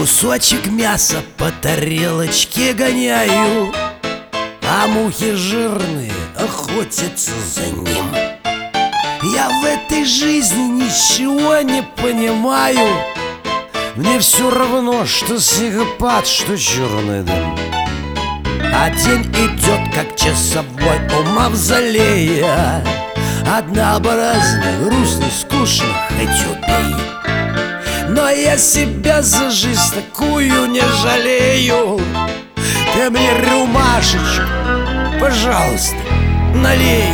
Кусочек мяса по тарелочке гоняю, а мухи жирные охотятся за ним. Я в этой жизни ничего не понимаю. Мне все равно, что снегопад, что черный дым. А день идет, как часовой у мавзолея. Однообразно, грустно, скучно, хоть убей. Но я себя за жизнь такую не жалею. Ты мне рюмашечку, пожалуйста, налей.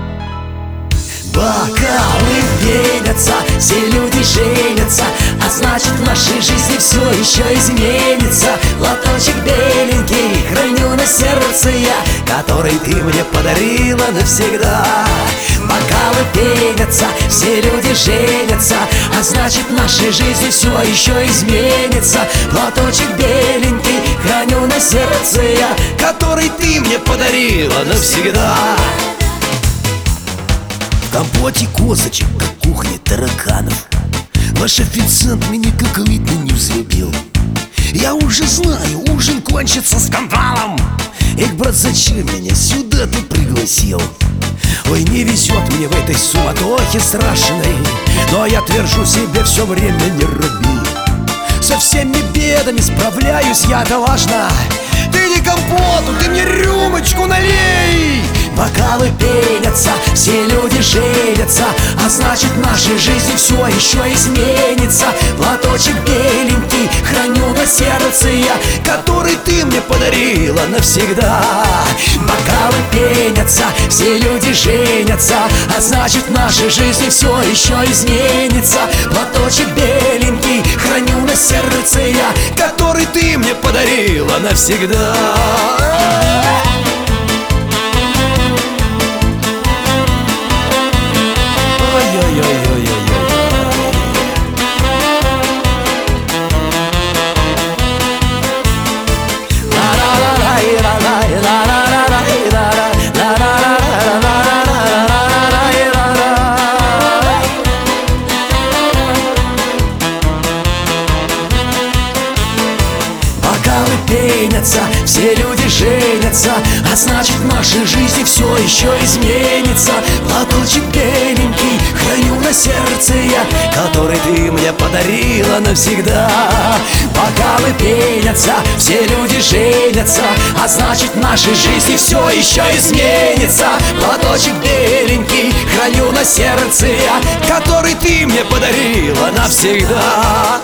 Бокалы пенятся, все люди женятся, а значит в нашей жизни все еще изменится. Лоточек беленький храню на сердце я, который ты мне подарила навсегда. Бокалы пенятся, все люди женятся, а значит в нашей жизни все еще изменится. Лоточек беленький храню на сердце я, который ты мне подарила навсегда. В компоте козочек, как кухня тараканов. Ваш официант меня как видно не взлюбил. Я уже знаю, ужин кончится скандалом. Эх, брат, зачем меня сюда ты пригласил? Ой, не везет мне в этой суматохе страшной, но я твержу себе все время: не роби. Со всеми бедами справляюсь я-то важно. Ты не компоту, ты мне рюмочку налей. Бокалы пенятся, все люди женятся, а значит в нашей жизни все еще изменится. Платочек беленький храню на сердце я, который ты мне подарила навсегда. Бокалы пенятся, все люди женятся, а значит в нашей жизни все еще изменится. Платочек беленький храню на сердце я, который ты мне подарила навсегда. Бокалы пенятся, все люди женятся, а значит в нашей жизни все еще изменится. Платочек беленький храню на сердце я, который ты мне подарила навсегда. Бокалы пенятся, все люди женятся, а значит в нашей жизни все еще изменится. Платочек беленький храню на сердце я, который ты мне подарила навсегда.